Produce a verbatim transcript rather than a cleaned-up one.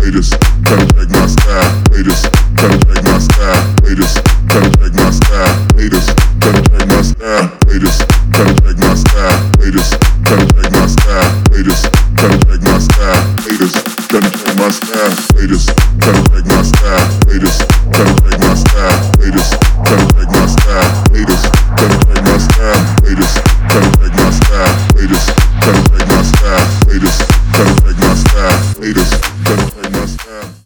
Haters tryna check my style. Haters tryna check my style. Haters tryna check my style. Haters tryna check my style. Haters tryna check my style. Haters tryna check my style. Haters tryna check my style. Haters tryna check my style. Haters tryna check my style. Haters tryna check my style. Haters